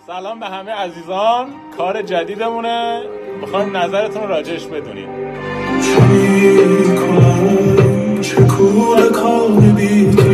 سلام به همه عزیزان. کار جدیدمونه، میخوایم نظرتون راجعش بدونیم. چه کوره کار بی